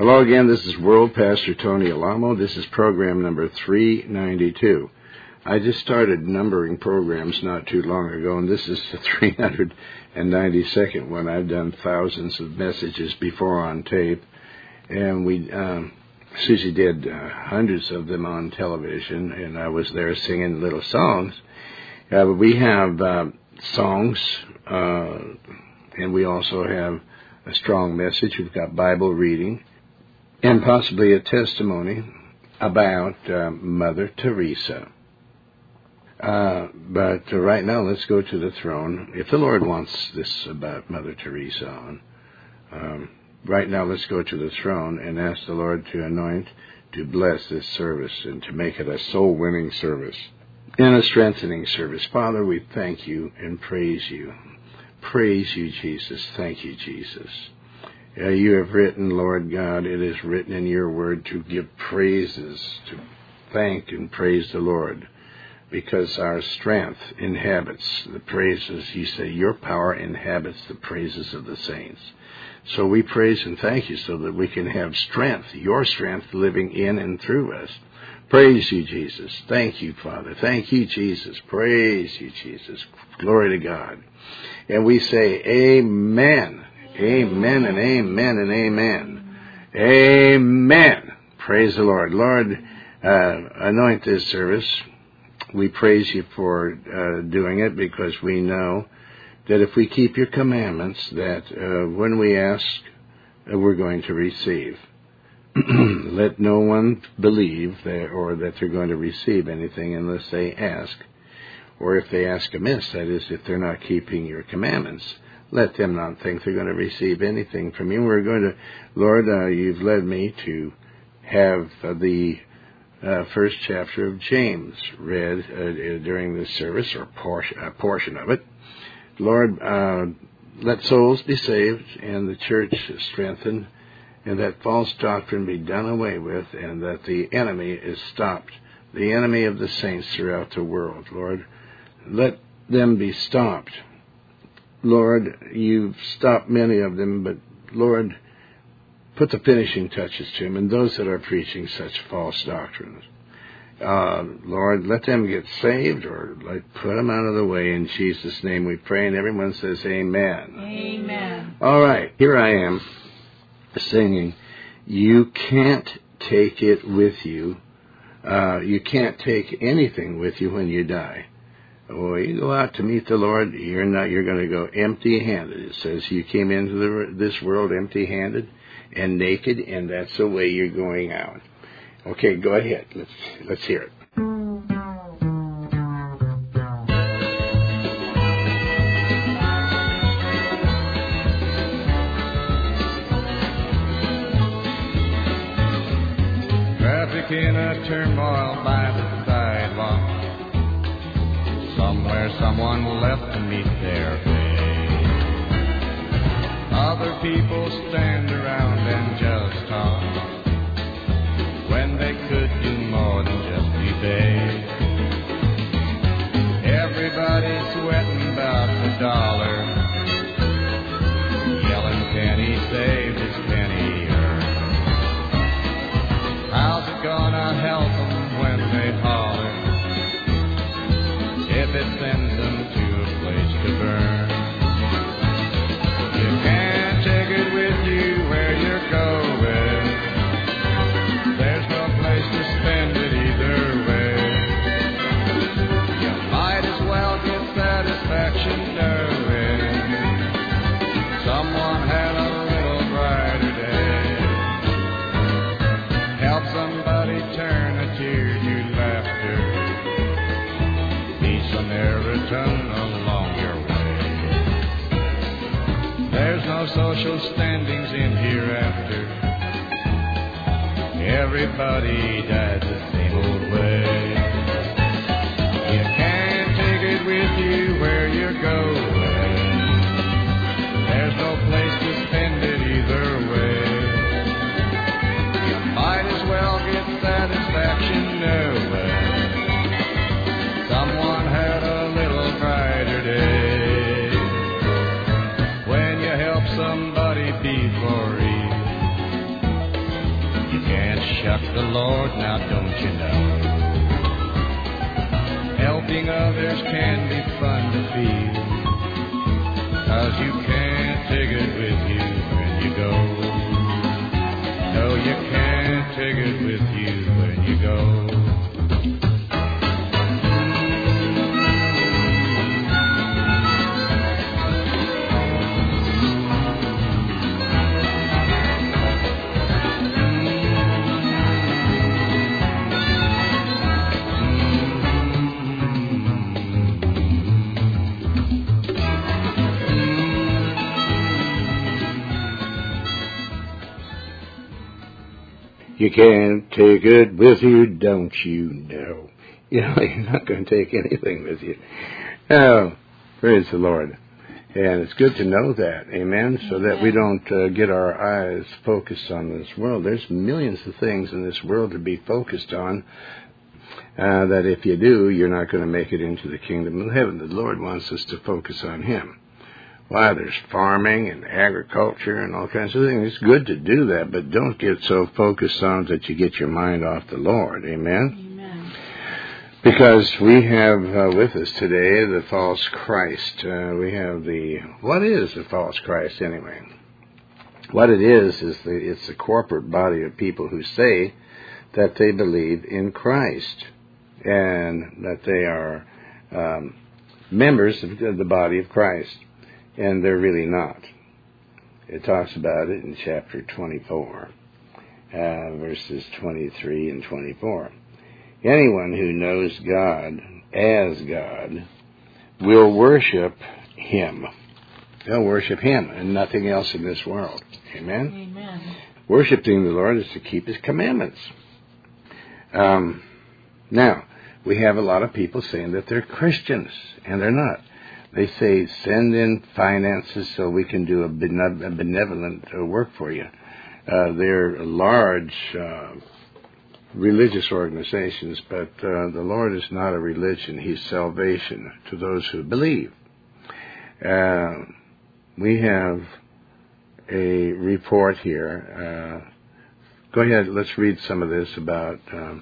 Hello again, this is World Pastor Tony Alamo. This is program number 392. I just started numbering programs not too long ago, and this is the 392nd one. I've done thousands of messages before on tape, and Susie did hundreds of them on television, and I was there singing little songs. We have songs, and we also have a strong message. We've got Bible reading, and possibly a testimony about Mother Teresa. But right now, let's go to the throne. If the Lord wants this about Mother Teresa on, right now let's go to the throne and ask the Lord to anoint, to bless this service, and to make it a soul-winning service and a strengthening service. Father, we thank you and praise you. Praise you, Jesus. Thank you, Jesus. You have written, Lord God, it is written in your word to give praises, to thank and praise the Lord, because our strength inhabits the praises. You say your power inhabits the praises of the saints. So we praise and thank you so that we can have strength, your strength living in and through us. Praise you, Jesus. Thank you, Father. Thank you, Jesus. Praise you, Jesus. Glory to God. And we say amen. Amen and amen and amen. Amen. Praise the Lord. Lord, anoint this service. We praise you for doing it, because we know that if we keep your commandments, that when we ask, we're going to receive. Let no one believe that they're going to receive anything unless they ask. Or if they ask amiss, that is, if they're not keeping your commandments. Let them not think they're going to receive anything from you. We're going to, Lord, you've led me to have the first chapter of James read during this service, or a portion of it. Lord, let souls be saved and the church strengthened, and that false doctrine be done away with, and that the enemy is stopped, the enemy of the saints throughout the world. Lord, let them be stopped. Lord, you've stopped many of them, but Lord, put the finishing touches to them and those that are preaching such false doctrines. Lord, let them get saved, or put them out of the way. In Jesus' name we pray, and everyone says amen. Amen. All right, here I am singing, You Can't Take It With You. You can't take anything with you when you die. Well, you go out to meet the Lord, you're going to go empty-handed. It says you came into this world empty-handed and naked, and that's the way you're going out. Okay, go ahead. Let's hear it. Traffic in a turmoil by the sidewalk. Somewhere someone left to meet their fate. Other people stand around and just talk, when they could do more than just debate. Everybody's sweating about the dollar, yelling penny saved is penny earned. How's it gonna help them when they holler, if it sends them to a place to burn? You can't take it with you where you're going. There's no place to spend it either way. You might as well get satisfaction knowing someone had a little brighter day. Help somebody turn a tear to laughter. Return along your way. There's no social standings in hereafter. Everybody dies the same old way. You can't take it with you where you're going. There's no place to spend it either way. You might as well get satisfaction nowhere. Someone had a little brighter day. When you help somebody be free, Chuck the Lord, now don't you know? Helping others can be fun to feel, 'cause you can't take it with you when you go. No, you can't take it with you when you go. You can't take it with you, don't you know? You know, you're not going to take anything with you. Oh, praise the Lord. And it's good to know that, amen, so that we don't get our eyes focused on this world. There's millions of things in this world to be focused on that if you do, you're not going to make it into the kingdom of heaven. The Lord wants us to focus on Him. Why, there's farming and agriculture and all kinds of things. It's good to do that, but don't get so focused on it that you get your mind off the Lord. Amen? Amen. Because we have with us today the false Christ. We have what is the false Christ anyway? What it is it's a corporate body of people who say that they believe in Christ and that they are members of the body of Christ. And they're really not. It talks about it in chapter 24, verses 23 and 24. Anyone who knows God as God will worship Him. They'll worship Him and nothing else in this world. Amen? Amen. Worshiping the Lord is to keep His commandments. Now, we have a lot of people saying that they're Christians, and they're not. They say, send in finances so we can do a benevolent work for you. They're large religious organizations, but the Lord is not a religion. He's salvation to those who believe. We have a report here. Go ahead, let's read some of this about,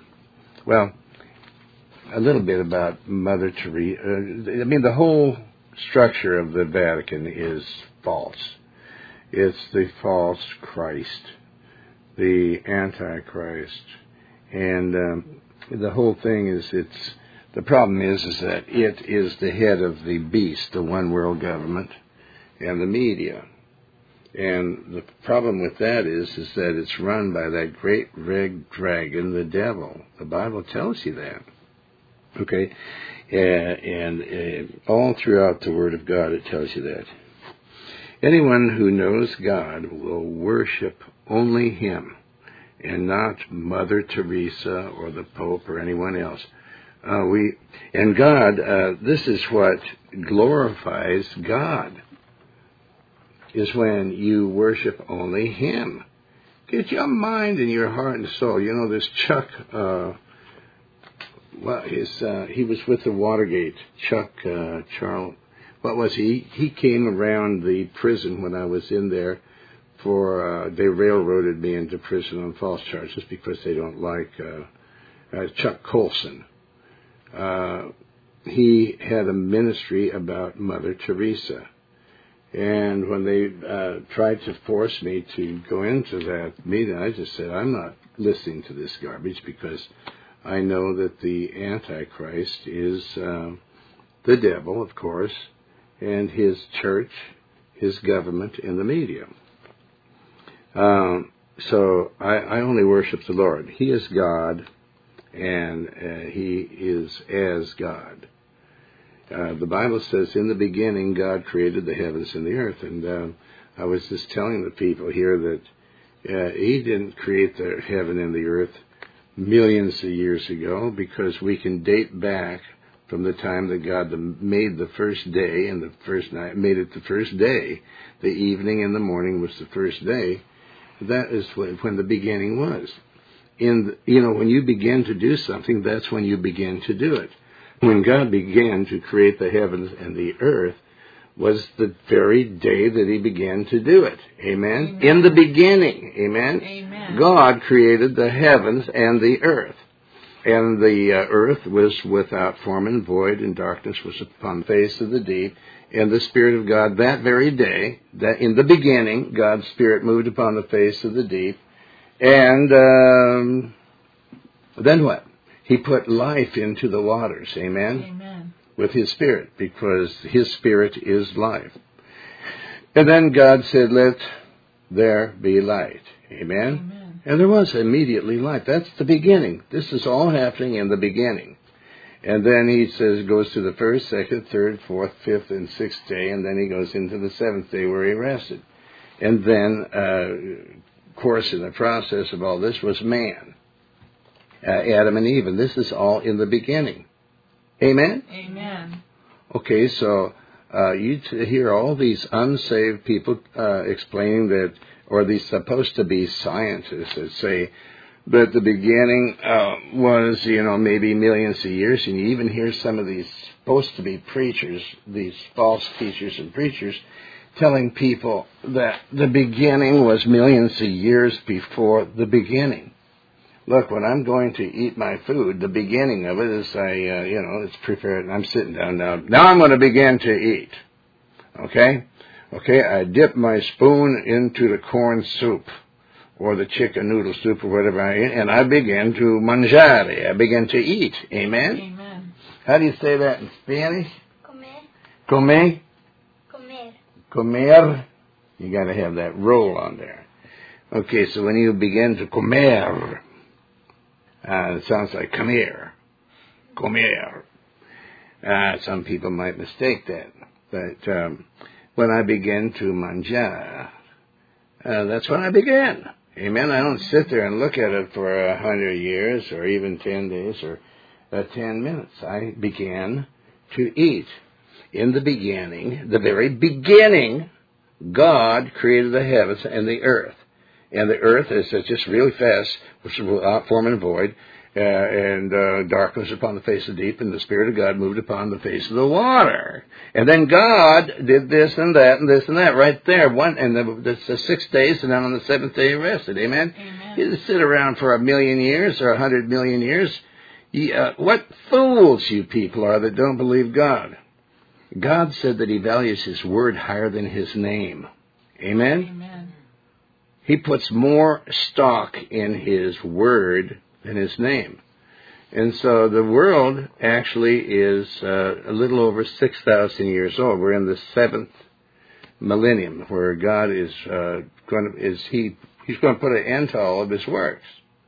a little bit about Mother Teresa. The whole structure of the Vatican is false. It's the false Christ, the Antichrist, and the whole thing is the problem is that it is the head of the beast, the one world government, and the media. And the problem with that is that it's run by that great red dragon, the devil. The Bible tells you that. Okay? And all throughout the Word of God it tells you that. Anyone who knows God will worship only Him and not Mother Teresa or the Pope or anyone else. This is what glorifies God, is when you worship only Him. Get your mind and your heart and soul. You know, this Chuck... he was with the Watergate. Chuck Charles, what was he? He came around the prison when I was in there they railroaded me into prison on false charges because they don't like Chuck Colson. He had a ministry about Mother Teresa. And when they tried to force me to go into that meeting, I just said, I'm not listening to this garbage because I know that the Antichrist is the devil, of course, and his church, his government, and the media. So I only worship the Lord. He is God, and He is as God. The Bible says, in the beginning, God created the heavens and the earth. And I was just telling the people here that He didn't create the heaven and the earth millions of years ago, because we can date back from the time that God made the first day and the first night, made it the first day. The evening and the morning was the first day. That is when the beginning was. When you begin to do something, that's when you begin to do it. When God began to create the heavens and the earth, was the very day that he began to do it. Amen? Amen. In the beginning. Amen? Amen. God created the heavens and the earth. And the earth was without form and void, and darkness was upon the face of the deep. And the Spirit of God that very day, that in the beginning, God's Spirit moved upon the face of the deep. And then what? He put life into the waters. Amen? Amen. With His Spirit, because His Spirit is life. And then God said, let there be light. Amen? Amen. And there was immediately light. That's the beginning. This is all happening in the beginning. And then he says, goes to the first, second, third, fourth, fifth, and sixth day, and then he goes into the seventh day where he rested. And then, of course, in the process of all this was man, Adam and Eve. And this is all in the beginning. Amen? Amen. Okay, so you hear all these unsaved people explaining that, or these supposed to be scientists that say that the beginning was, maybe millions of years, and you even hear some of these supposed to be preachers, these false teachers and preachers, telling people that the beginning was millions of years before the beginning. Look, when I'm going to eat my food, the beginning of it is it's prepared, and I'm sitting down now. Now I'm going to begin to eat. Okay? Okay, I dip my spoon into the corn soup or the chicken noodle soup or whatever I eat, and I begin to mangiare. I begin to eat. Amen? Amen. How do you say that in Spanish? Comer. Come? Comer. Comer. You got to have that roll on there. Okay, so when you begin to comer, it sounds like come here. Comer. Some people might mistake that. But when I begin to manjar, that's when I begin. Amen. I don't sit there and look at it for 100 years or even 10 days or 10 minutes. I began to eat. In the beginning, the very beginning, God created the heavens and the earth. And the earth is just really fast, which is without form and void, and darkness upon the face of the deep, and the Spirit of God moved upon the face of the water. And then God did this and that and this and that right there. The 6 days, and then on the seventh day he rested. Amen? Amen. He didn't sit around for 1,000,000 years or 100,000,000 years. What fools you people are that don't believe God. God said that he values his word higher than his name. Amen? Amen. He puts more stock in his word than his name. And so the world actually is a little over 6,000 years old. We're in the 7th millennium, where God is he's going to put an end to all of his works.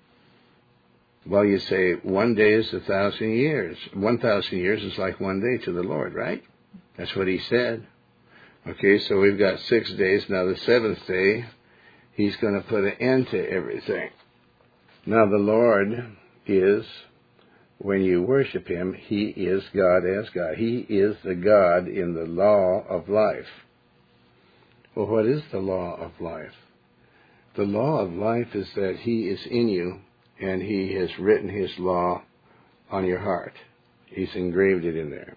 Well, you say 1 day is 1,000 years. 1,000 years is like 1 day to the Lord, right? That's what he said. Okay, so we've got 6 days. Now the 7th day, he's going to put an end to everything. Now the Lord is, when you worship him, he is God as God. He is the God in the law of life. Well, what is the law of life? The law of life is that he is in you, and he has written his law on your heart. He's engraved it in there.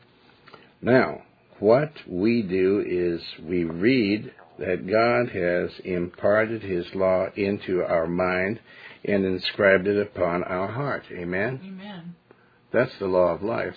Now, what we do is we read that God has imparted his law into our mind and inscribed it upon our heart. Amen? Amen. That's the law of life.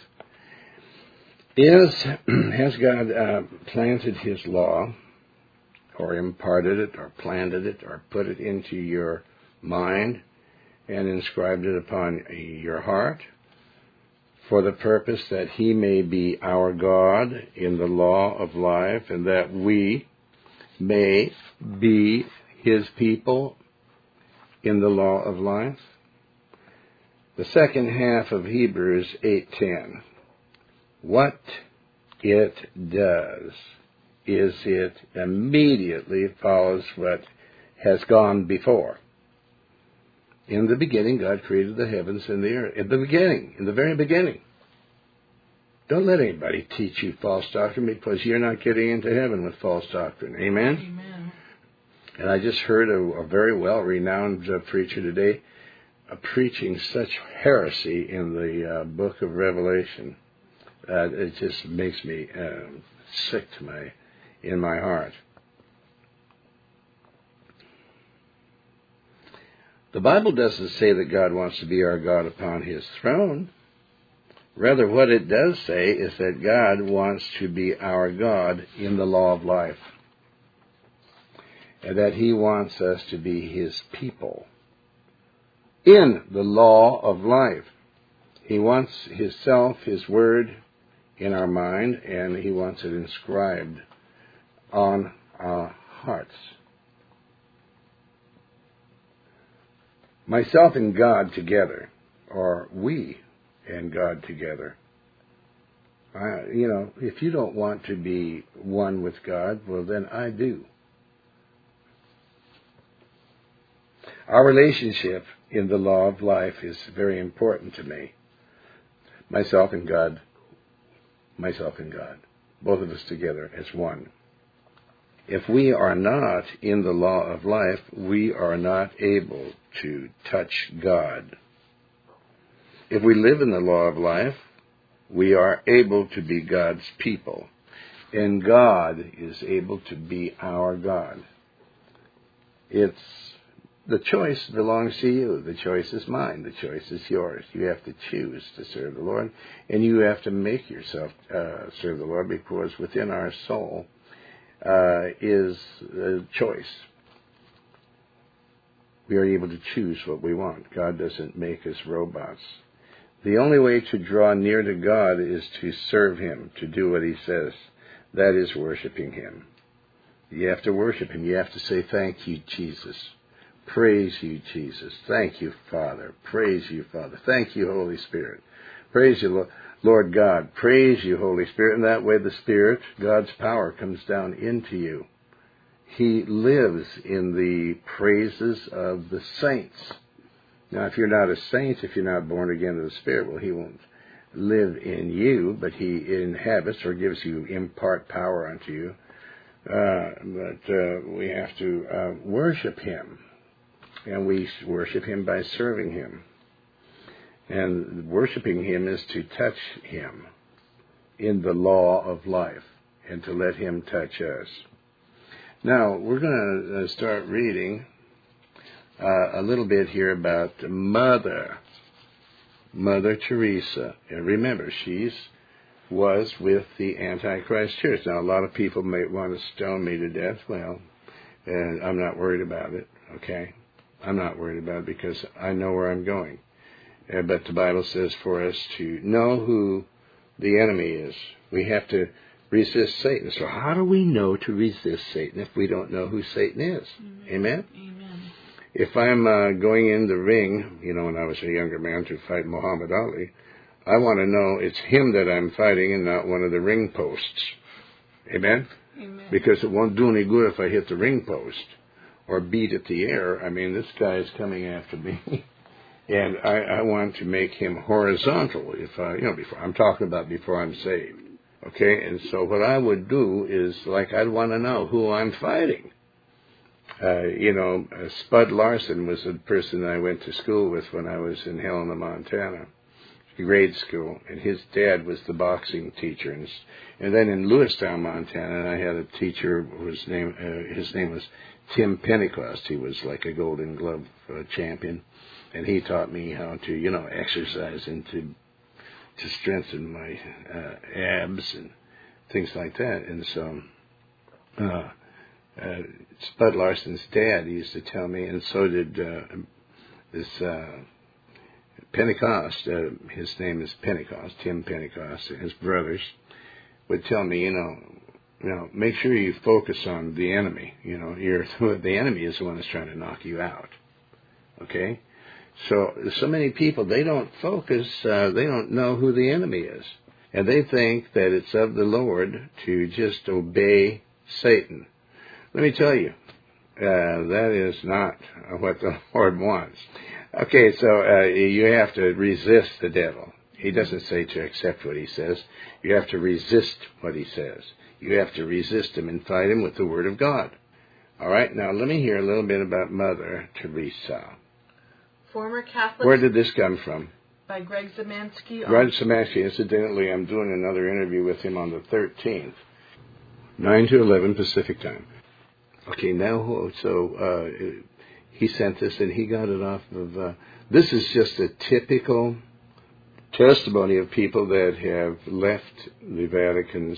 Has God planted his law, or imparted it, or planted it, or put it into your mind and inscribed it upon your heart for the purpose that he may be our God in the law of life, and that we may be his people in the law of life? The second half of Hebrews 8:10. What it does is it immediately follows what has gone before. In the beginning, God created the heavens and the earth. In the beginning, in the very beginning. Don't let anybody teach you false doctrine, because you're not getting into heaven with false doctrine. Amen? Amen. And I just heard a very well-renowned preacher today preaching such heresy in the book of Revelation. It just makes me sick in my heart. The Bible doesn't say that God wants to be our God upon his throne. Rather, what it does say is that God wants to be our God in the law of life, and that he wants us to be his people in the law of life. He wants his self, his word in our mind, and he wants it inscribed on our hearts. Myself and God together, or we and God together. If you don't want to be one with God, well, then I do. Our relationship in the law of life is very important to me. Myself and God, both of us together as one. If we are not in the law of life, we are not able to touch God. If we live in the law of life, we are able to be God's people, and God is able to be our God. The choice belongs to you. The choice is mine. The choice is yours. You have to choose to serve the Lord, and you have to make yourself serve the Lord, because within our soul is a choice. We are able to choose what we want. God doesn't make us robots. The only way to draw near to God is to serve him, to do what he says. That is worshiping him. You have to worship him. You have to say, thank you, Jesus. Praise you, Jesus. Thank you, Father. Praise you, Father. Thank you, Holy Spirit. Praise you, Lord God. Praise you, Holy Spirit. And that way the Spirit, God's power, comes down into you. He lives in the praises of the saints. Now, if you're not a saint, if you're not born again of the Spirit, well, he won't live in you, but he inhabits or impart power unto you. But we have to worship him. And we worship him by serving him. And worshiping him is to touch him in the law of life and to let him touch us. Now, we're going to start reading a little bit here about Mother Teresa. And remember, she was with the Antichrist Church. Now, a lot of people may want to stone me to death. Well, and I'm not worried about it, okay? I'm not worried about it because I know where I'm going. But the Bible says for us to know who the enemy is. We have to resist Satan. So how do we know to resist Satan if we don't know who Satan is? Amen? Amen. If I'm going in the ring, when I was a younger man to fight Muhammad Ali, I want to know it's him that I'm fighting and not one of the ring posts. Amen? Amen. Because it won't do any good if I hit the ring post or beat at the air. I mean, this guy is coming after me. And I want to make him horizontal. Before I'm talking about before I'm saved. Okay, and so what I would do is, I'd want to know who I'm fighting. Spud Larson was the person I went to school with when I was in Helena, Montana, grade school, and his dad was the boxing teacher. And then in Lewistown, Montana, I had a teacher whose his name was Tim Pentecost. He was like a Golden Glove champion, and he taught me how to, exercise and to strengthen my abs and things like that. And so Spud Larson's dad used to tell me, and so did this Pentecost, his name is Pentecost, Tim Pentecost, and his brothers would tell me, make sure you focus on the enemy. The enemy is the one that's trying to knock you out. Okay? So many people, they don't focus, they don't know who the enemy is. And they think that it's of the Lord to just obey Satan. Let me tell you, that is not what the Lord wants. Okay, so you have to resist the devil. He doesn't say to accept what he says. You have to resist what he says. You have to resist him and fight him with the Word of God. All right, now let me hear a little bit about Mother Teresa. Former Catholic. Where did this come from? By Greg Zemansky. Greg Zemansky. Incidentally, I'm doing another interview with him on the 13th. 9 to 11 Pacific time. Okay, now, so he sent this, and he got it off of... this is just a typical testimony of people that have left the Vatican's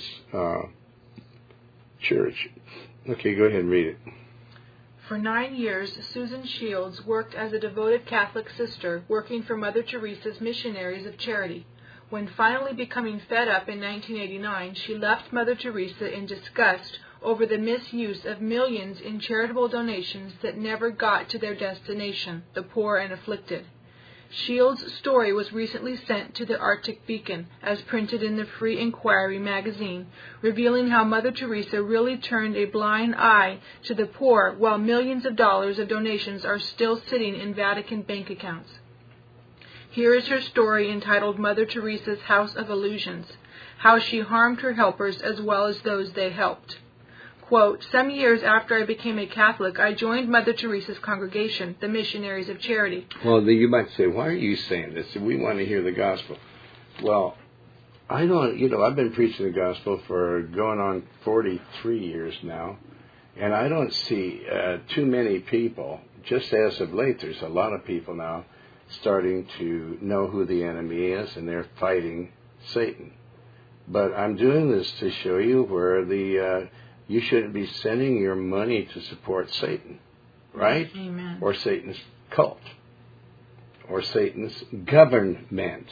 church. Okay, go ahead and read it. For 9 years, Susan Shields worked as a devoted Catholic sister working for Mother Teresa's Missionaries of Charity. When finally becoming fed up in 1989, she left Mother Teresa in disgust over the misuse of millions in charitable donations that never got to their destination, the poor and afflicted. Shields' story was recently sent to the Arctic Beacon, as printed in the Free Inquiry magazine, revealing how Mother Teresa really turned a blind eye to the poor while millions of dollars of donations are still sitting in Vatican bank accounts. Here is her story entitled Mother Teresa's House of Illusions, how she harmed her helpers as well as those they helped. Quote, some years after I became a Catholic, I joined Mother Teresa's congregation, the Missionaries of Charity. Well, you might say, why are you saying this? We want to hear the gospel. Well, I don't, I've been preaching the gospel for going on 43 years now, and I don't see too many people, just as of late, there's a lot of people now starting to know who the enemy is, and they're fighting Satan. But I'm doing this to show you where you shouldn't be sending your money to support Satan, right? Amen. Or Satan's cult, or Satan's government.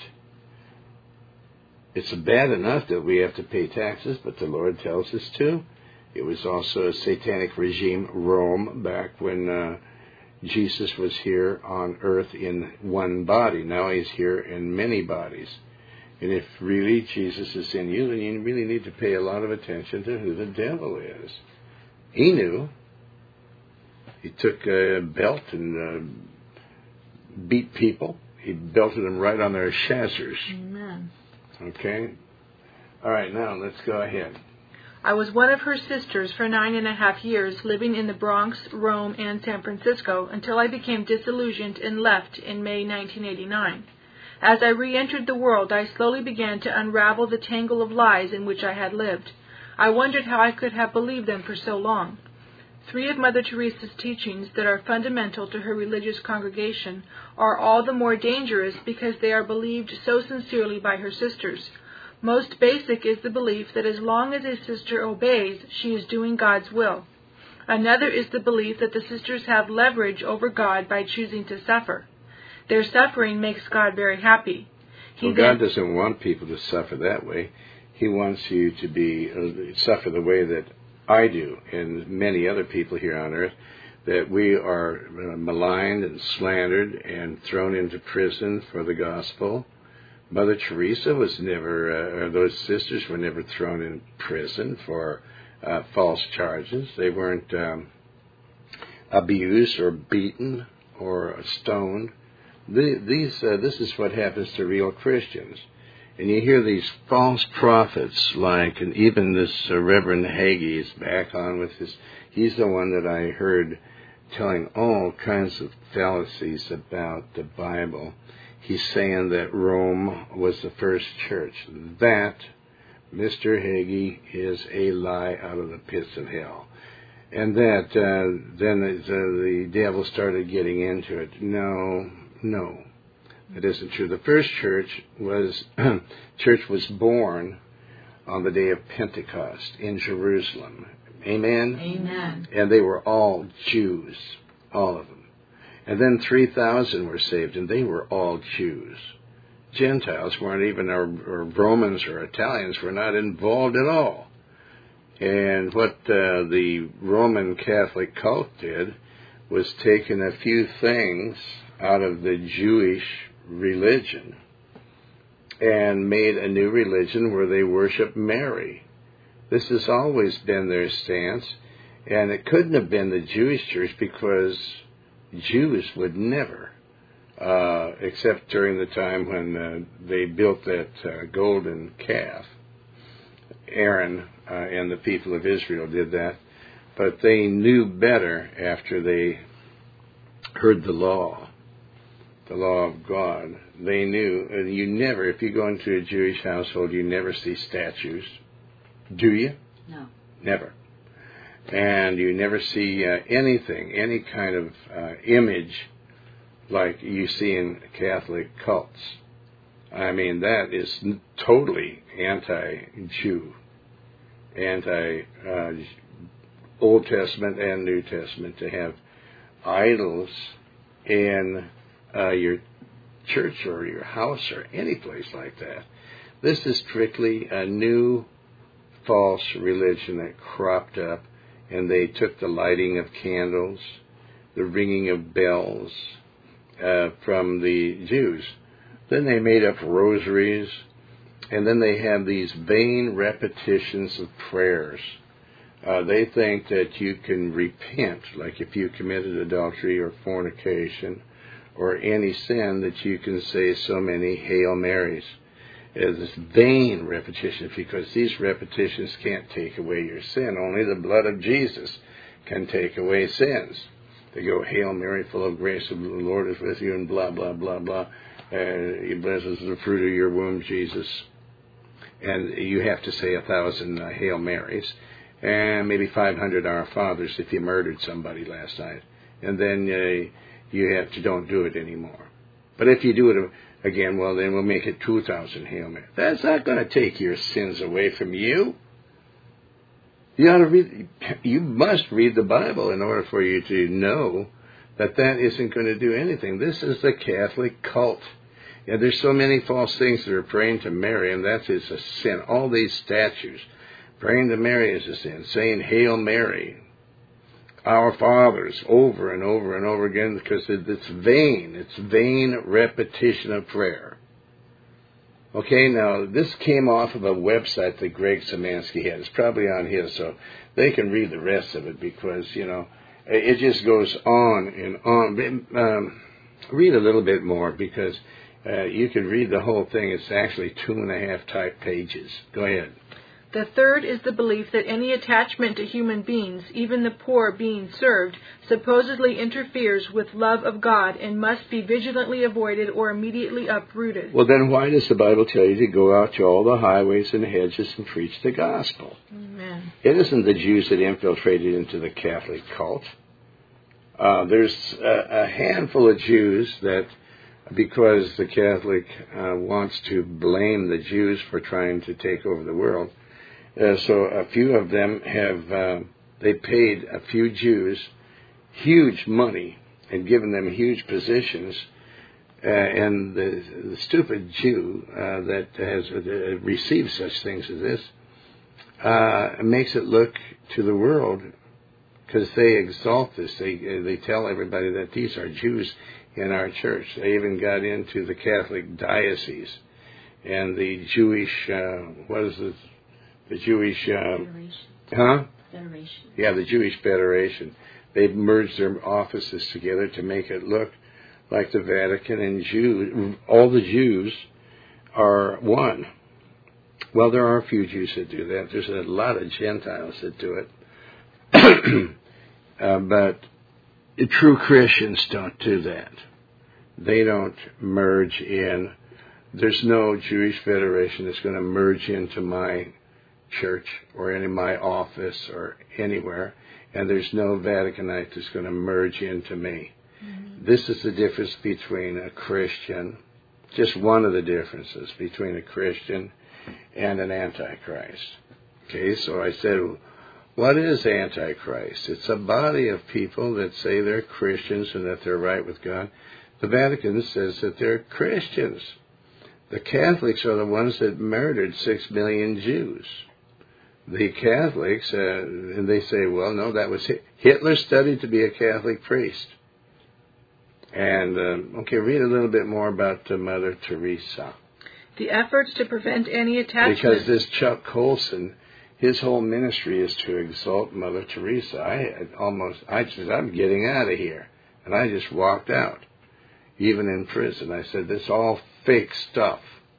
It's bad enough that we have to pay taxes, but the Lord tells us to. It was also a satanic regime, Rome, back when Jesus was here on earth in one body. Now he's here in many bodies. And if really Jesus is in you, then you really need to pay a lot of attention to who the devil is. He knew. He took a belt and beat people. He belted them right on their shazzers. Amen. Okay? All right, now let's go ahead. I was one of her sisters for 9.5 years, living in the Bronx, Rome, and San Francisco until I became disillusioned and left in May 1989. As I re-entered the world, I slowly began to unravel the tangle of lies in which I had lived. I wondered how I could have believed them for so long. 3 of Mother Teresa's teachings that are fundamental to her religious congregation are all the more dangerous because they are believed so sincerely by her sisters. Most basic is the belief that as long as a sister obeys, she is doing God's will. Another is the belief that the sisters have leverage over God by choosing to suffer. Their suffering makes God very happy. God doesn't want people to suffer that way. He wants you to suffer the way that I do and many other people here on earth, that we are maligned and slandered and thrown into prison for the gospel. Mother Teresa was never, those sisters were never thrown in prison for false charges. They weren't abused or beaten or stoned. This is what happens to real Christians. And you hear these false prophets and even this Reverend Hagee is back on with he's the one that I heard telling all kinds of fallacies about the Bible. He's saying that Rome was the first church. That, Mr. Hagee, is a lie out of the pits of hell. And that then the devil started getting into it. No, that isn't true. The first church was born on the day of Pentecost in Jerusalem. Amen? Amen. And they were all Jews, all of them. And then 3,000 were saved, and they were all Jews. Gentiles weren't even, or Romans or Italians were not involved at all. And what the Roman Catholic cult did was taken a few things out of the Jewish religion and made a new religion where they worship Mary. This has always been their stance, and it couldn't have been the Jewish church because Jews would never, except during the time when they built that golden calf. Aaron and the people of Israel did that, but they knew better after they heard the law of God. They knew, if you go into a Jewish household, you never see statues. Do you? No. Never. And you never see anything, any kind of image like you see in Catholic cults. I mean, that is totally anti-Jew, anti-Old Testament and New Testament, to have idols in your church or your house or any place like that. This is strictly a new false religion that cropped up, and they took the lighting of candles, the ringing of bells from the Jews. Then they made up rosaries, and then they have these vain repetitions of prayers. They think that you can repent, like if you committed adultery or fornication or any sin, that you can say so many Hail Marys. This vain repetition, because these repetitions can't take away your sin. Only the blood of Jesus can take away sins. They go, Hail Mary, full of grace, the Lord is with you, and blah, blah, blah, blah. He blesses the fruit of your womb, Jesus. And you have to say 1,000 Hail Marys, and maybe 500 Our Fathers if you murdered somebody last night. And then you have to don't do it anymore. But if you do it again, well, then we'll make it 2,000 Hail Marys. That's not going to take your sins away from you. You must read the Bible in order for you to know that isn't going to do anything. This is the Catholic cult. And there's so many false things that are praying to Mary, and that is a sin. All these statues, praying to Mary is a sin. Saying Hail Mary, Our Fathers, over and over and over again, because it's vain. It's vain repetition of prayer. Okay, now, this came off of a website that Greg Szymanski had. It's probably on his, so they can read the rest of it, because, it just goes on and on. Read a little bit more, because you can read the whole thing. It's actually 2.5 type pages. Go ahead. The third is the belief that any attachment to human beings, even the poor being served, supposedly interferes with love of God and must be vigilantly avoided or immediately uprooted. Well, then why does the Bible tell you to go out to all the highways and hedges and preach the gospel? Amen. It isn't the Jews that infiltrated into the Catholic cult. There's a handful of Jews that, because the Catholic wants to blame the Jews for trying to take over the world, so a few of them they paid a few Jews huge money and given them huge positions, and the stupid Jew that has received such things as this makes it look to the world, because they exalt this. They tell everybody that these are Jews in our church. They even got into the Catholic diocese and the Jewish, the Jewish, Federation. Federation. Yeah, the Jewish Federation. They've merged their offices together to make it look like the Vatican and all the Jews are one. Well, there are a few Jews that do that. There's a lot of Gentiles that do it. But the true Christians don't do that. They don't merge in. There's no Jewish Federation that's going to merge into my church or in my office or anywhere, and there's no Vaticanite that's going to merge into me. Mm-hmm. This is the difference between a Christian, just one of the differences between a Christian and an Antichrist. Okay, so I said, what is Antichrist? It's a body of people that say they're Christians and that they're right with God. The Vatican says that they're Christians. The Catholics are the ones that murdered 6 million Jews. The Catholics, and they say, well, no, that was Hitler studied to be a Catholic priest. And, read a little bit more about Mother Teresa. The efforts to prevent any attachment. Because this Chuck Colson, his whole ministry is to exalt Mother Teresa. I'm getting out of here. And I just walked out, even in prison. I said, this is all fake stuff.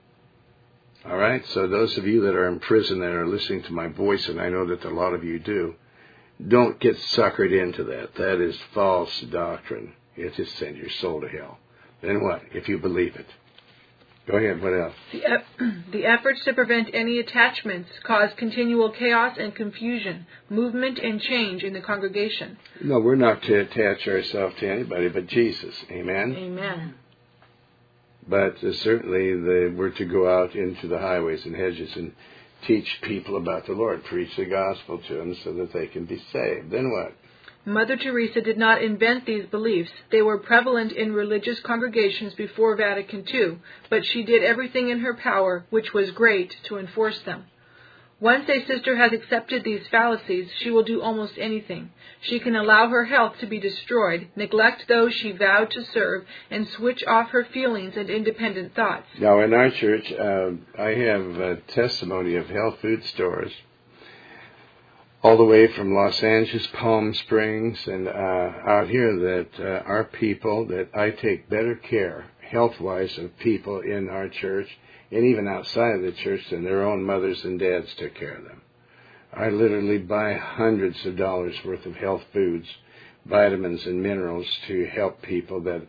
All right? So those of you that are in prison that are listening to my voice, and I know that a lot of you do, don't get suckered into that. That is false doctrine. It'll just send your soul to hell. Then what? If you believe it. Go ahead, what else? The efforts to prevent any attachments cause continual chaos and confusion, movement and change in the congregation. No, we're not to attach ourselves to anybody but Jesus. Amen? Amen. But certainly we're to go out into the highways and hedges and teach people about the Lord, preach the gospel to them so that they can be saved. Then what? Mother Teresa did not invent these beliefs. They were prevalent in religious congregations before Vatican II, but she did everything in her power, which was great, to enforce them. Once a sister has accepted these fallacies, she will do almost anything. She can allow her health to be destroyed, neglect those she vowed to serve, and switch off her feelings and independent thoughts. Now, in our church, I have a testimony of health food stores all the way from Los Angeles, Palm Springs, and out here that our people, that I take better care, health-wise, of people in our church, and even outside of the church, than their own mothers and dads took care of them. I literally buy hundreds of dollars worth of health foods, vitamins and minerals to help people that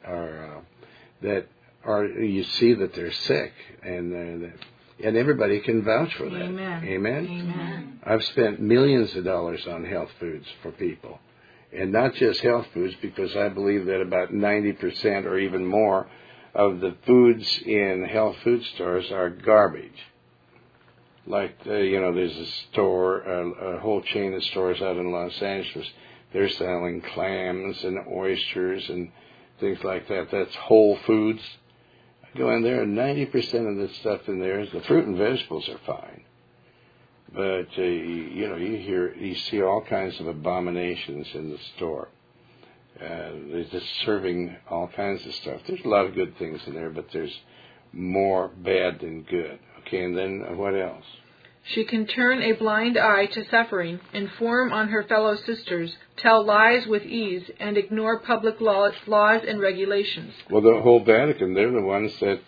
are you see that they're sick, and everybody can vouch for that. Amen. Amen? Amen. I've spent millions of dollars on health foods for people. And not just health foods, because I believe that about 90% or even more of the foods in health food stores are garbage. Like, there's a store, a whole chain of stores out in Los Angeles. They're selling clams and oysters and things like that. That's Whole Foods. Go in there, and 90% of the stuff in there is the fruit and vegetables are fine, but you see all kinds of abominations in the store. They're just serving all kinds of stuff. There's a lot of good things in there, but there's more bad than good. Okay, and then what else? She can turn a blind eye to suffering, inform on her fellow sisters, tell lies with ease, and ignore public laws and regulations. Well, the whole Vatican, they're the ones that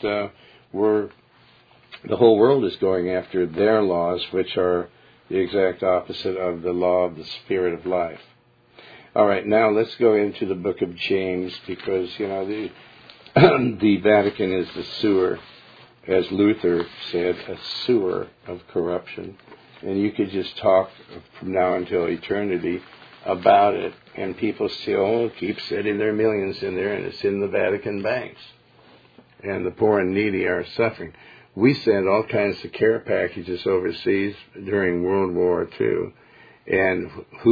the whole world is going after their laws, which are the exact opposite of the law of the Spirit of life. All right, now let's go into the book of James, because, the Vatican is the sewer, as Luther said, a sewer of corruption. And you could just talk from now until eternity about it, and people still keep setting their millions in there, and it's in the Vatican banks. And the poor and needy are suffering. We sent all kinds of care packages overseas during World War II, and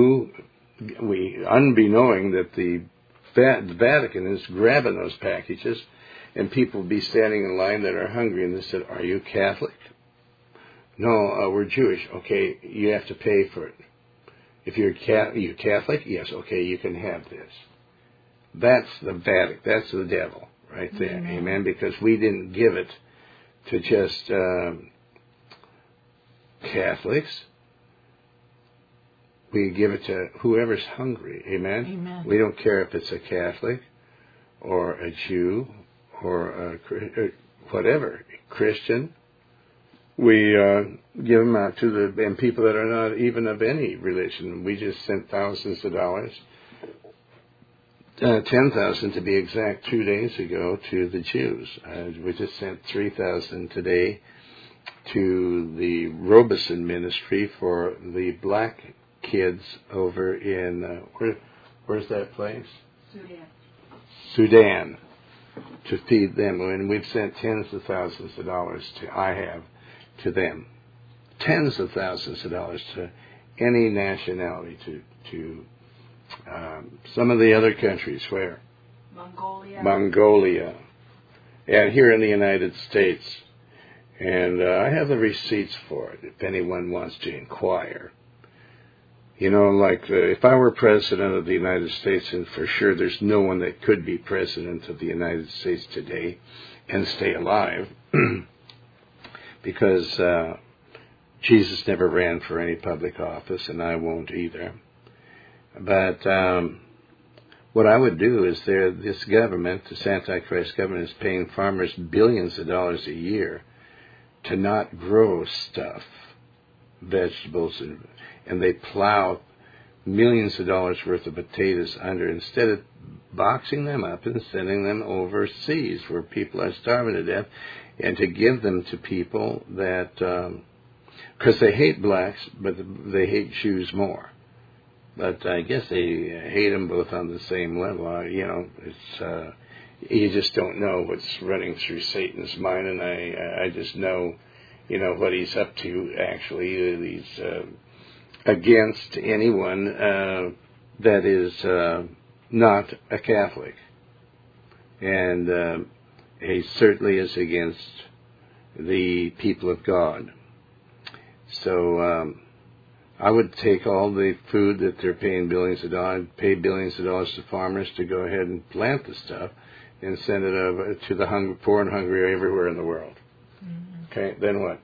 unbeknowing that the Vatican is grabbing those packages, and people will be standing in line that are hungry, and they said, "Are you Catholic?" "No, we're Jewish." "Okay, you have to pay for it." "If you're Catholic?" "Yes." "Okay, you can have this." That's the Vatican. That's the devil right there. Amen. Amen. Because we didn't give it to just Catholics. We give it to whoever's hungry. Amen? Amen. We don't care if it's a Catholic or a Jew or whatever, Christian. We give them out to and people that are not even of any religion. We just sent thousands of dollars, 10,000 to be exact, 2 days ago to the Jews. We just sent 3,000 today to the Robeson Ministry for the black kids over in, where's that place? Sudan, to feed them. And we've sent tens of thousands of dollars to them. Tens of thousands of dollars to any nationality, to some of the other countries. Where? Mongolia. And here in the United States. And I have the receipts for it if anyone wants to inquire. If I were president of the United States, and for sure there's no one that could be president of the United States today and stay alive, because Jesus never ran for any public office, and I won't either. But what I would do is this government, this Antichrist government, is paying farmers billions of dollars a year to not grow stuff, vegetables, and they plow millions of dollars worth of potatoes under. Instead of boxing them up and sending them overseas where people are starving to death, and to give them to people that, because they hate blacks, but they hate Jews more. But I guess they hate them both on the same level. It's you just don't know what's running through Satan's mind, and I just know, what he's up to. Actually, he's against anyone that is not a Catholic, and he certainly is against the people of God. So I would take all the food that they're paying billions of dollars, pay billions of dollars to farmers to go ahead and plant the stuff, and send it over to the poor and hungry everywhere in the world. Mm-hmm. Okay, then what?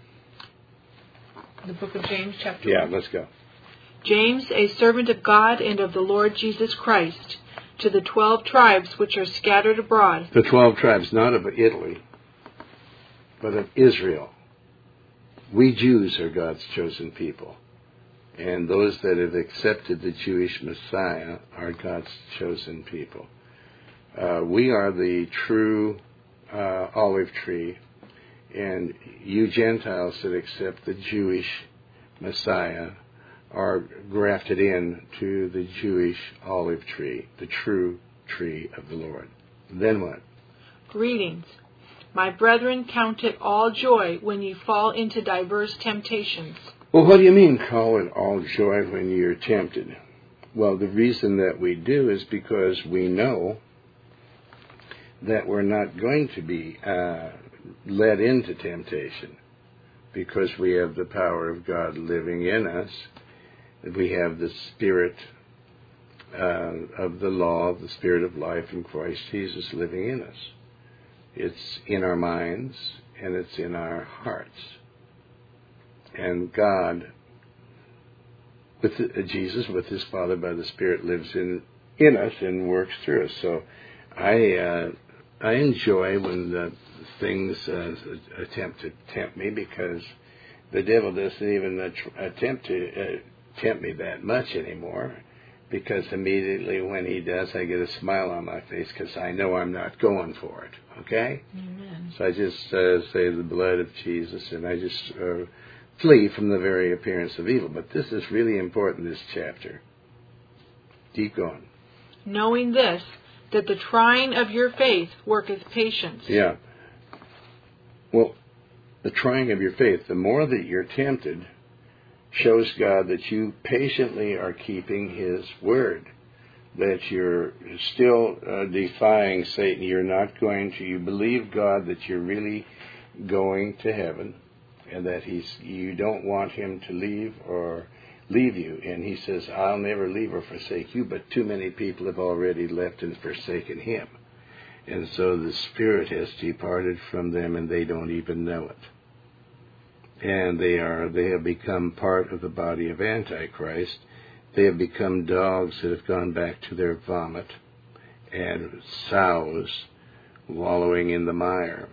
The book of James, chapter 1. Yeah, let's go. James, a servant of God and of the Lord Jesus Christ, to the 12 tribes which are scattered abroad. The 12 tribes, not of Italy, but of Israel. We Jews are God's chosen people. And those that have accepted the Jewish Messiah are God's chosen people. We are the true olive tree, and you Gentiles that accept the Jewish Messiah are grafted in to the Jewish olive tree, the true tree of the Lord. Then what? Greetings. My brethren, count it all joy when you fall into diverse temptations. Well, what do you mean, call it all joy when you're tempted? Well, the reason that we do is because we know that we're not going to be led into temptation, because we have the power of God living in us. We have the Spirit of the law, the Spirit of life in Christ Jesus living in us. It's in our minds, and it's in our hearts. And God, with Jesus, with his Father by the Spirit, lives in us and works through us. So I enjoy when the things attempt to tempt me, because the devil doesn't even attempt to tempt me that much anymore, because immediately when he does, I get a smile on my face because I know I'm not going for it. Okay? Amen. So I just say the blood of Jesus, and I just flee from the very appearance of evil. But this is really important, this chapter. Keep going. Knowing this, that the trying of your faith worketh patience. Yeah. Well, the trying of your faith, the more that you're tempted, shows God that you patiently are keeping his word, that you're still defying Satan. You're not going to, you believe God that you're really going to heaven, and that you don't want him to leave you. And he says, I'll never leave or forsake you, but too many people have already left and forsaken him. And so the Spirit has departed from them, and they don't even know it. And they have become part of the body of Antichrist. They have become dogs that have gone back to their vomit, and sows wallowing in the mire.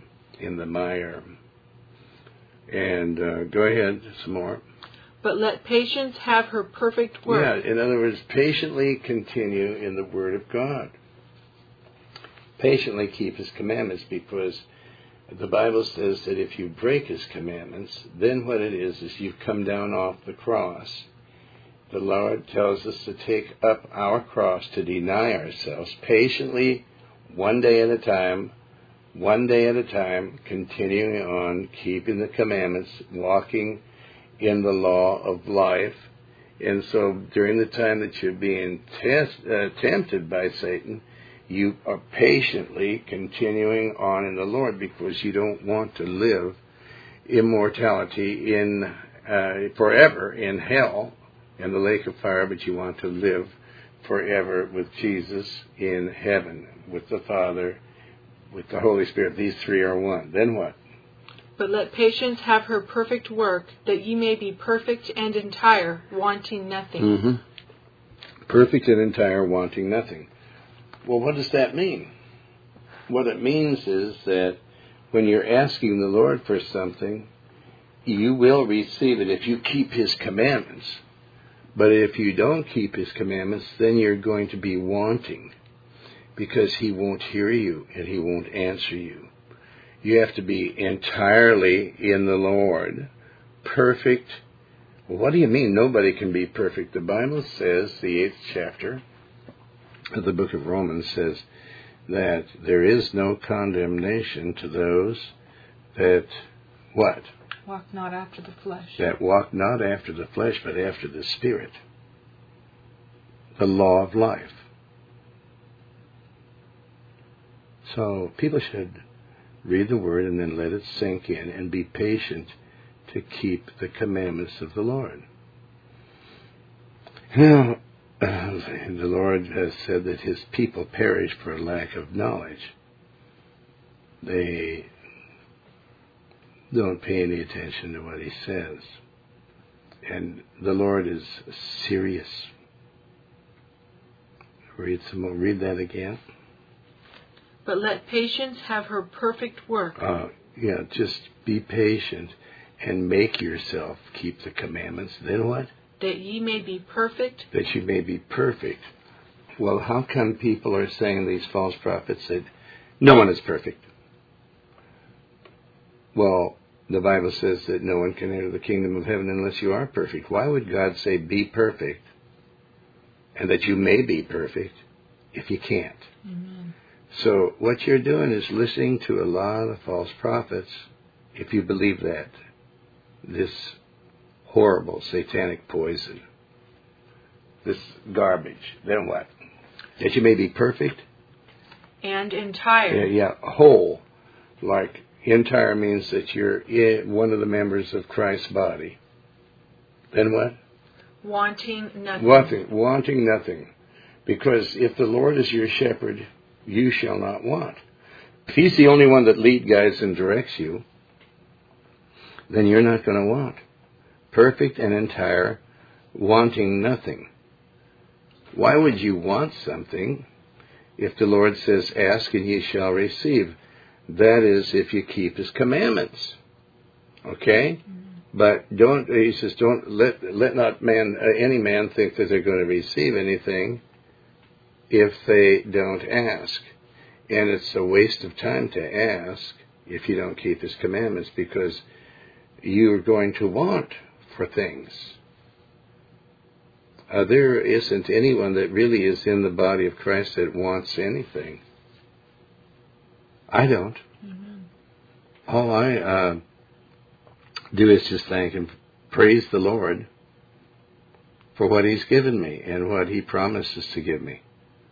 And go ahead, some more. But let patience have her perfect work. Yeah, in other words, patiently continue in the Word of God. Patiently keep his commandments, because the Bible says that if you break his commandments, then what it is you've come down off the cross. The Lord tells us to take up our cross, to deny ourselves, patiently, one day at a time, continuing on, keeping the commandments, walking in the law of life. And so during the time that you're being tempted by Satan, you are patiently continuing on in the Lord, because you don't want to live immortality in forever in hell and the lake of fire, but you want to live forever with Jesus in heaven, with the Father, with the Holy Spirit. These three are one. Then what? But let patience have her perfect work, that ye may be perfect and entire, wanting nothing. Mm-hmm. Perfect and entire, wanting nothing. Well, what does that mean? What it means is that when you're asking the Lord for something, you will receive it if you keep his commandments. But if you don't keep his commandments, then you're going to be wanting. because he won't hear you and he won't answer you. You have to be entirely in the Lord, perfect. What do you mean nobody can be perfect? The Bible says, the 8th chapter of the book of Romans says that there is no condemnation to those that, what? Walk not after the flesh. That walk not after the flesh, but after the Spirit. The law of life. So people should read the Word and then let it sink in and be patient to keep the commandments of the Lord. Now, the Lord has said that His people perish for lack of knowledge. They don't pay any attention to what He says. And the Lord is serious. Read that again. But let patience have her perfect work. Just be patient and make yourself keep the commandments. Then what? That ye may be perfect. That you may be perfect. Well, how come people are saying, these false prophets, that no one is perfect? Well, the Bible says that no one can enter the kingdom of heaven unless you are perfect. Why would God say be perfect and that you may be perfect if you can't? Amen. So what you're doing is listening to a lot of false prophets, if you believe that. This horrible satanic poison. This garbage. Then what? That you may be perfect? And entire. Yeah, whole. Like entire means that you're one of the members of Christ's body. Then what? Wanting nothing. Wanting nothing. Because if the Lord is your shepherd, you shall not want. If He's the only one that leads, guides, and directs you, then you're not going to want. Perfect and entire, wanting nothing. Why would you want something if the Lord says, ask and ye shall receive? That is, if you keep His commandments. Okay? But He says, don't let not any man think that they're going to receive anything if they don't ask. And it's a waste of time to ask if you don't keep His commandments, because you're going to want for things. There isn't anyone that really is in the body of Christ that wants anything. I don't. Mm-hmm. All I do is just thank Him, praise the Lord for what He's given me and what He promises to give me.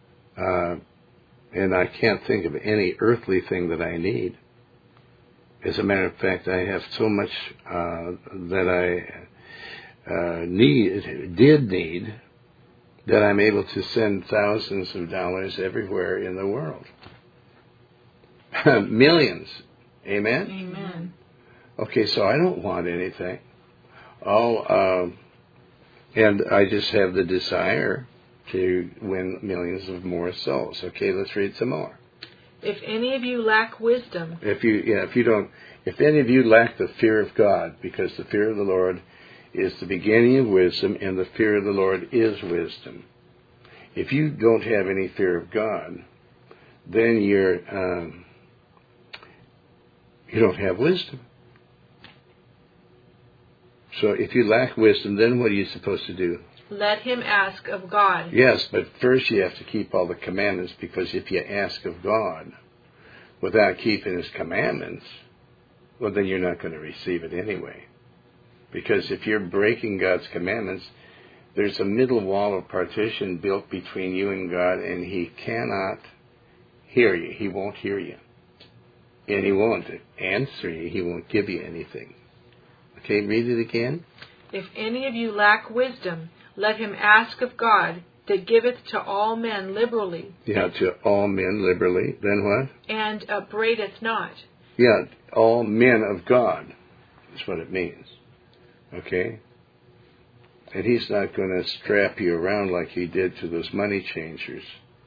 And I can't think of any earthly thing that I need. As a matter of fact, I have so much that I did need, that I'm able to send thousands of dollars everywhere in the world. Millions. Amen? Amen. Okay, so I don't want anything. And I just have the desire to win millions of more souls. Okay, let's read some more. If any of you lack wisdom. If any of you lack the fear of God, because the fear of the Lord is the beginning of wisdom, and the fear of the Lord is wisdom. If you don't have any fear of God, then you don't have wisdom. So if you lack wisdom, then what are you supposed to do? Let him ask of God. Yes, but first you have to keep all the commandments, because if you ask of God without keeping His commandments, well, then you're not going to receive it anyway. Because if you're breaking God's commandments, there's a middle wall of partition built between you and God, and He cannot hear you. He won't hear you. And He won't answer you. He won't give you anything. Okay, read it again. If any of you lack wisdom, let him ask of God, that giveth to all men liberally. Yeah, to all men liberally. Then what? And upbraideth not. Yeah, all men of God. That's what it means. Okay? And He's not going to strap you around like He did to those money changers.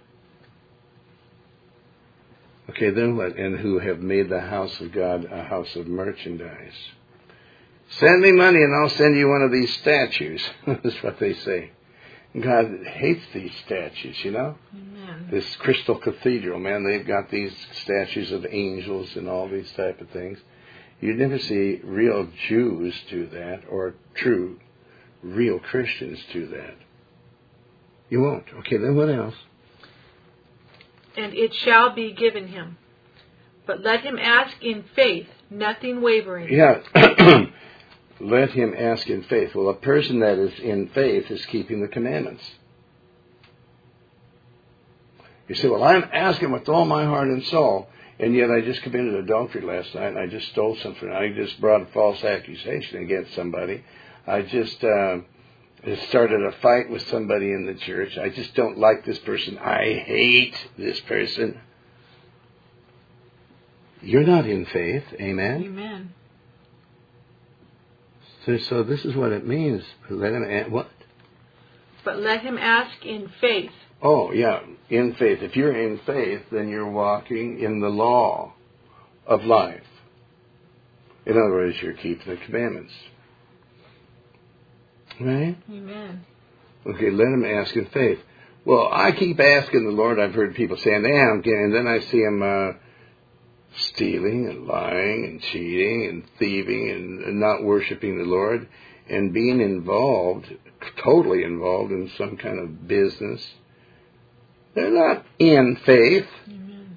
Okay, then what? And who have made the house of God a house of merchandise. Send me money and I'll send you one of these statues. That's what they say. God hates these statues, you know. Amen. this Crystal Cathedral, man, they've got these statues of angels and all these type of things. You'd never see real Jews do that, or true, real Christians do that. You won't. Okay, then what else? And it shall be given him. But let him ask in faith, nothing wavering. Yeah, let him ask in faith. Well, a person that is in faith is keeping the commandments. You say, well, I'm asking with all my heart and soul, and yet I just committed adultery last night, and I just stole something. I just brought a false accusation against somebody. I just started a fight with somebody in the church. I just don't like this person. I hate this person. You're not in faith. Amen? Amen. So this is what it means. Let him what? But let him ask in faith. Oh, yeah, in faith. If you're in faith, then you're walking in the law of life. In other words, you're keeping the commandments. Right? Amen. Okay, let him ask in faith. Well, I keep asking the Lord. I've heard people saying, and then I see him stealing and lying and cheating and thieving and not worshiping the Lord and being involved, totally involved in some kind of business. They're not in faith. Amen.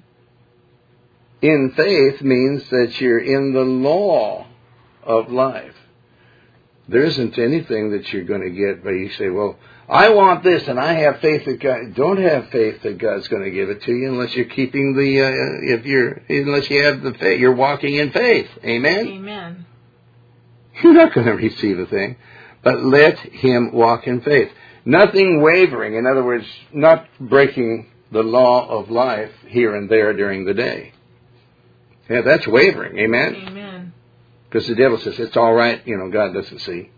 In faith means that you're in the law of life. There isn't anything that you're going to get by you say, well, I want this and I have faith that God. Don't have faith that God's going to give it to you unless you're keeping unless you have the faith. You're walking in faith. Amen? Amen. You're not going to receive a thing, but let him walk in faith. Nothing wavering. In other words, not breaking the law of life here and there during the day. Yeah, that's wavering. Amen? Amen. Because the devil says, it's all right, God doesn't see.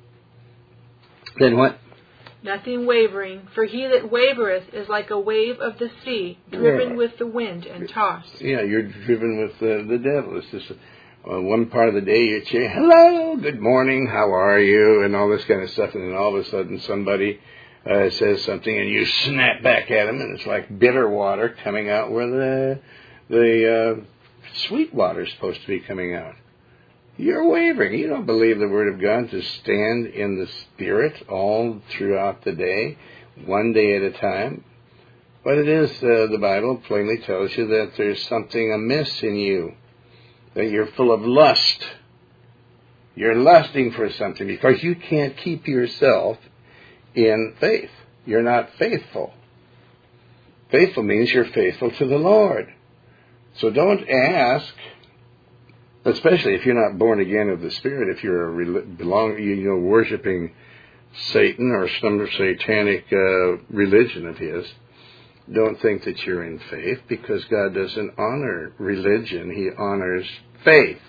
Then what? Nothing wavering, for he that wavereth is like a wave of the sea, driven with the wind and tossed. Yeah, you're driven with the devil. It's just one part of the day you say, hello, good morning, how are you, and all this kind of stuff, and then all of a sudden somebody says something and you snap back at him, and it's like bitter water coming out where the sweet water is supposed to be coming out. You're wavering. You don't believe the Word of God to stand in the Spirit all throughout the day, one day at a time. But it is, the Bible plainly tells you that there's something amiss in you, that you're full of lust. You're lusting for something because you can't keep yourself in faith. You're not faithful. Faithful means you're faithful to the Lord. So don't ask, especially if you're not born again of the Spirit, if you're worshiping Satan or some satanic religion of his, don't think that you're in faith, because God doesn't honor religion. He honors faith.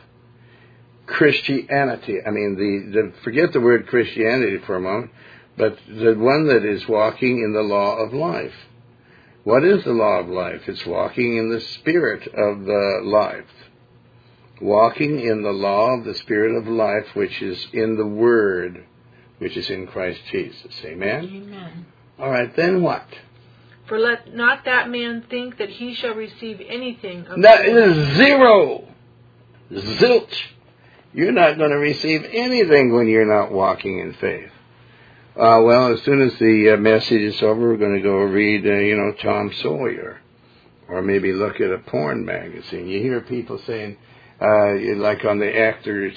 Christianity. I mean, forget the word Christianity for a moment, but the one that is walking in the law of life. What is the law of life? It's walking in the spirit of the life. Walking in the law of the Spirit of life, which is in the Word, which is in Christ Jesus. Amen? Amen. All right, then what? For let not that man think that he shall receive anything of That is zero. Zilch. You're not going to receive anything when you're not walking in faith. Well, as soon as the message is over, we're going to go read, Tom Sawyer. Or maybe look at a porn magazine. You hear people saying, like on the actors,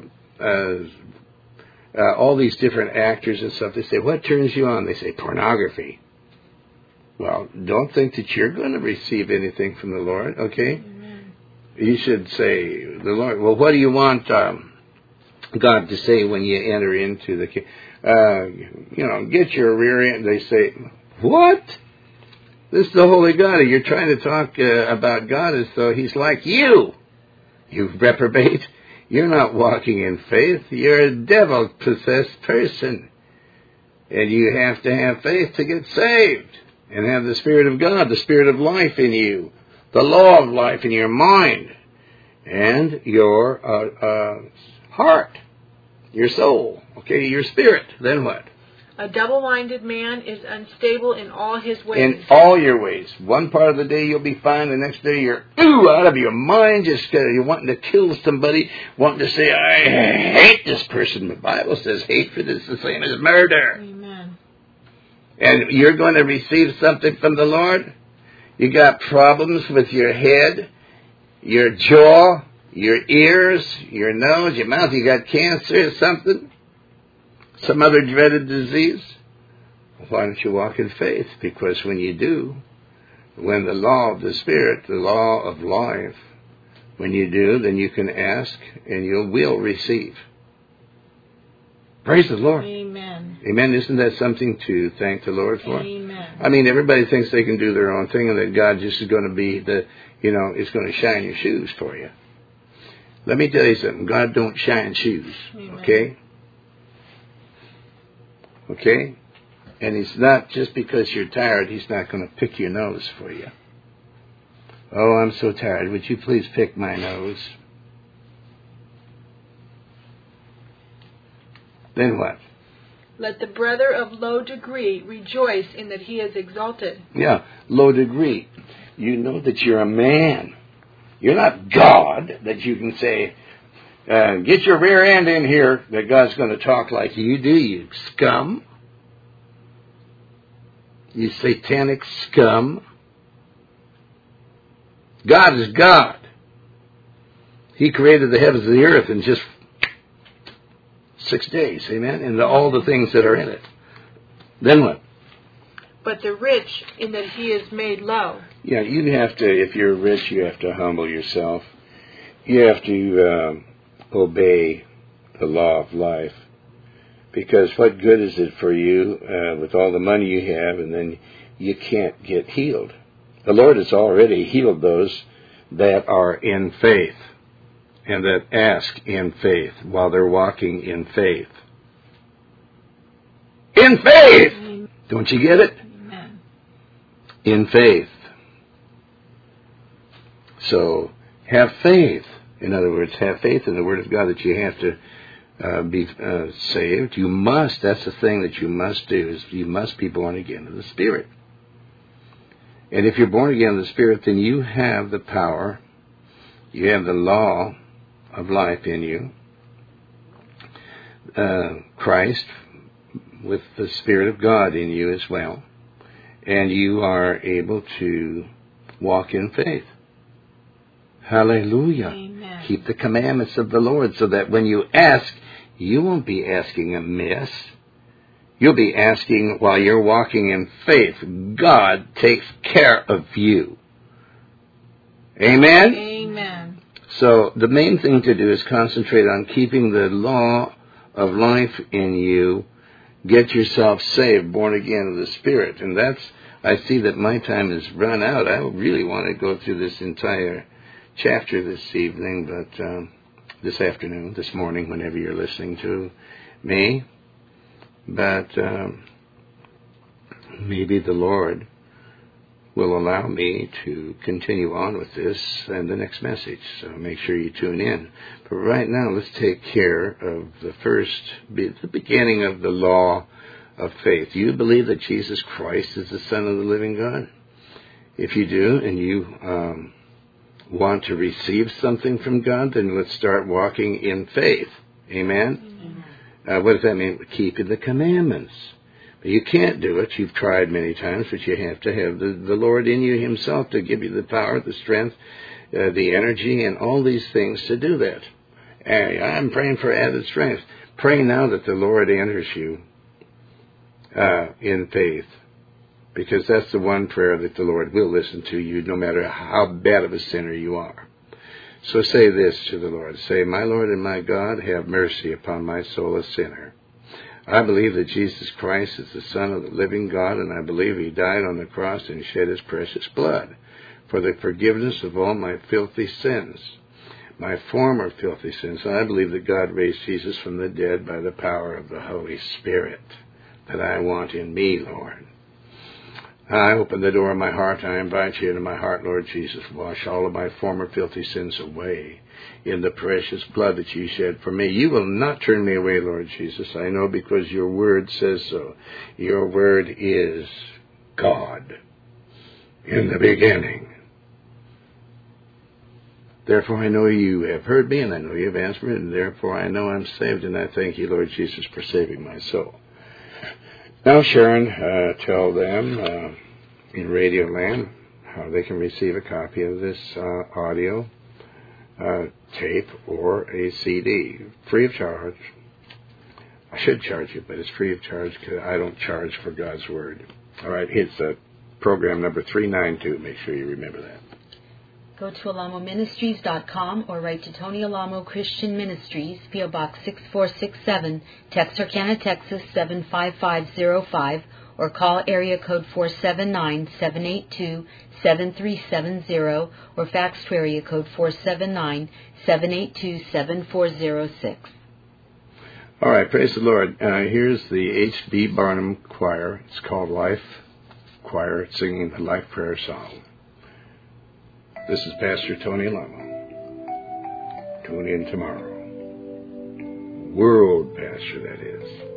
all these different actors and stuff, they say, what turns you on? They say, pornography. Well, don't think that you're going to receive anything from the Lord, okay? Amen. You should say, the Lord, well, what do you want God to say when you enter into the, get your rear end. They say, what? This is the Holy God. You're trying to talk about God as though He's like you. You reprobate. You're not walking in faith. You're a devil-possessed person. And you have to have faith to get saved. And have the Spirit of God, the Spirit of life in you. The law of life in your mind. And your heart. Your soul. Okay, your spirit. Then what? A double-minded man is unstable in all his ways. In all your ways. One part of the day you'll be fine, the next day you're out of your mind, just you're wanting to kill somebody, wanting to say, I hate this person. The Bible says hatred is the same as murder. Amen. And you're going to receive something from the Lord? You got problems with your head, your jaw, your ears, your nose, your mouth. You got cancer or something? Some other dreaded disease? Why don't you walk in faith? Because when you do, when the law of the Spirit, the law of life, when you do, then you can ask and you will receive. Praise the Lord. Amen. Amen. Isn't that something to thank the Lord for? Amen. I mean, everybody thinks they can do their own thing and that God just is going to be is going to shine your shoes for you. Let me tell you something. God don't shine shoes. Amen. Okay? Okay? And it's not just because you're tired, He's not going to pick your nose for you. Oh, I'm so tired. Would you please pick my nose? Then what? Let the brother of low degree rejoice in that he is exalted. Yeah, low degree. You know that you're a man. You're not God, that you can say, get your rear end in here, that God's going to talk like you do, you scum. You satanic scum. God is God. He created the heavens and the earth in just 6 days, amen? And all the things that are in it. Then what? But the rich in that he is made low. Yeah, you have to, if you're rich, you have to humble yourself. You have to obey the law of life. Because what good is it for you with all the money you have and then you can't get healed? The Lord has already healed those that are in faith and that ask in faith while they're walking in faith. In faith! Amen. Don't you get it? Amen. In faith. So, have faith. In other words, have faith in the Word of God that you have to be saved. You must. That's the thing that you must do, is you must be born again of the Spirit. And if you're born again of the Spirit, then you have the power, you have the law of life in you. Christ, with the Spirit of God in you as well. And you are able to walk in faith. Hallelujah. Amen. Keep the commandments of the Lord so that when you ask, you won't be asking amiss. You'll be asking while you're walking in faith. God takes care of you. Amen? Amen. So the main thing to do is concentrate on keeping the law of life in you. Get yourself saved, born again of the Spirit. And I see that my time has run out. I really want to go through this entire chapter this evening, but this afternoon, this morning, whenever you're listening to me. But maybe the Lord will allow me to continue on with this and the next message. So make sure you tune in. But right now, let's take care of the beginning of the law of faith. Do you believe that Jesus Christ is the Son of the living God? If you do, and you want to receive something from God, then let's start walking in faith. Amen? What does that mean? Keeping the commandments. But you can't do it. You've tried many times, but you have to have the Lord in you Himself to give you the power, the strength, the energy, and all these things to do that. I'm praying for added strength. Pray now that the Lord enters you in faith, because that's the one prayer that the Lord will listen to you, no matter how bad of a sinner you are. So say this to the Lord. Say, my Lord and my God, have mercy upon my soul, a sinner. I believe that Jesus Christ is the Son of the living God, and I believe He died on the cross and shed His precious blood for the forgiveness of all my filthy sins, my former filthy sins. And I believe that God raised Jesus from the dead by the power of the Holy Spirit that I want in me, Lord. I open the door of my heart. I invite you into my heart, Lord Jesus. Wash all of my former filthy sins away in the precious blood that you shed for me. You will not turn me away, Lord Jesus. I know because your word says so. Your word is God in the beginning. Therefore, I know you have heard me, and I know you have answered me, and therefore I know I'm saved, and I thank you, Lord Jesus, for saving my soul. Now, Sharon, tell them in Radio Land how they can receive a copy of this audio tape or a CD, free of charge. I should charge you, but it's free of charge because I don't charge for God's Word. All right, it's program number 392. Make sure you remember that. Go to alamoministries.com or write to Tony Alamo Christian Ministries, P.O. Box 6467, Texarkana, Texas 75505, or call area code 479-782-7370, or fax to area code 479-782-7406. All right, praise the Lord. Here's the H.B. Barnum Choir. It's called Life Choir, singing the Life Prayer Song. This is Pastor Tony Alamo. Tune in tomorrow. World Pastor, that is.